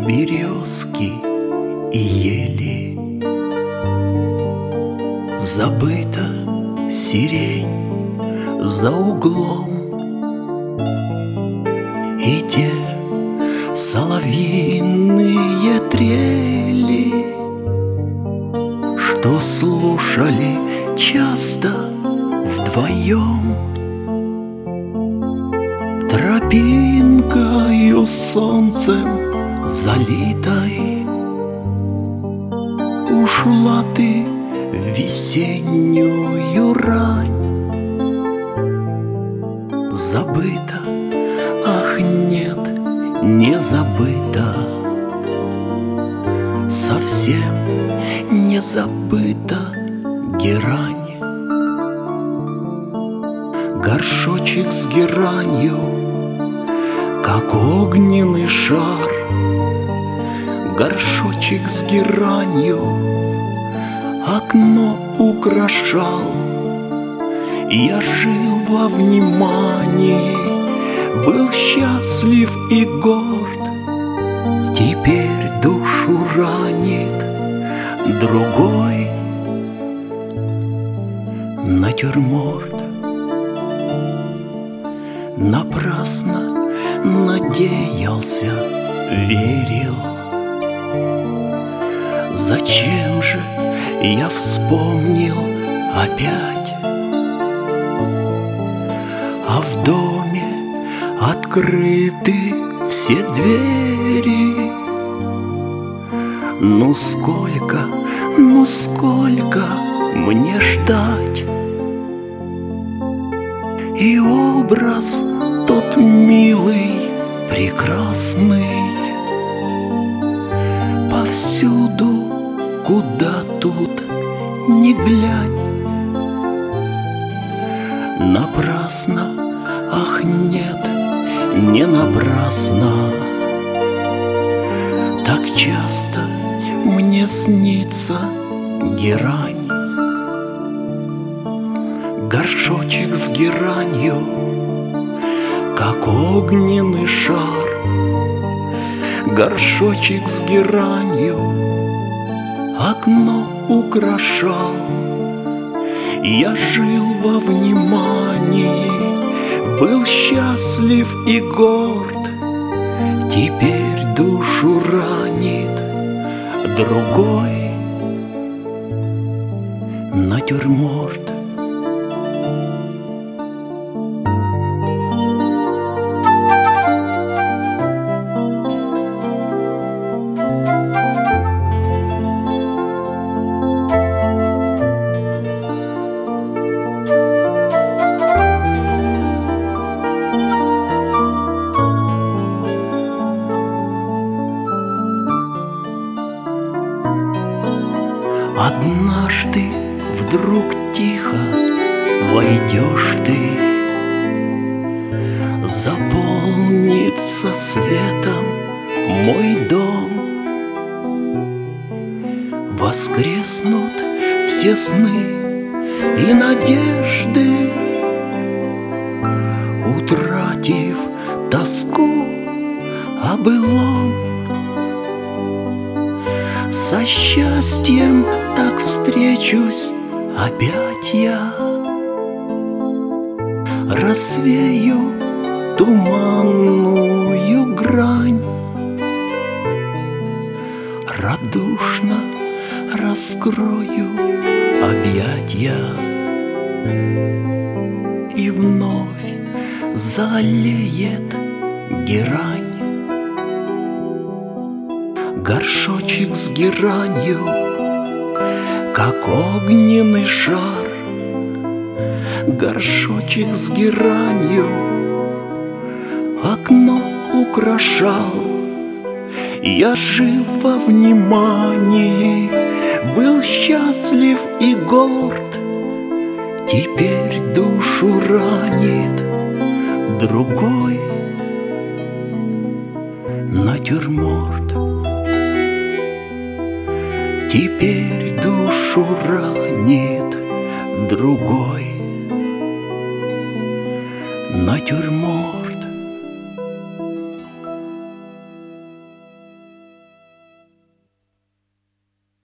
березки и ели. Забыта сирень за углом, и те соловьиные трели, что слушали часто вдвоем. Тропинкою солнцем залитой ушла ты в весеннюю рань. Забыта, ах нет, не забыта, совсем не забыта герань. Горшочек с геранью, как огненный шар, горшочек с геранью окно украшал. Я жил во внимании, был счастлив и горд. Теперь душу ранит другой натюрморт. Напрасно надеялся, верил. Зачем же я вспомнил опять? А в доме открыты все двери. Ну сколько мне ждать? И образ тот милый, прекрасный, повсюду, куда тут ни глянь. Напрасно, ах нет, не напрасно, так часто мне снится герань. Горшочек с геранью, как огненный шар, горшочек с геранью окно украшал. Я жил во внимании, был счастлив и горд. Теперь душу ранит другой натюрморт. Однажды вдруг тихо войдешь ты, заполнится светом мой дом. Воскреснут все сны и надежды, утратив тоску о былом. Со счастьем так встречусь опять я, развею туманную грань, радушно раскрою объятья, и вновь залеет герань. Горшочек с геранью, как огненный шар, горшочек с геранью окно украшал. Я жил во внимании, был счастлив и горд. Теперь душу ранит другой натюрморт. Теперь душу ранит другой натюрморт.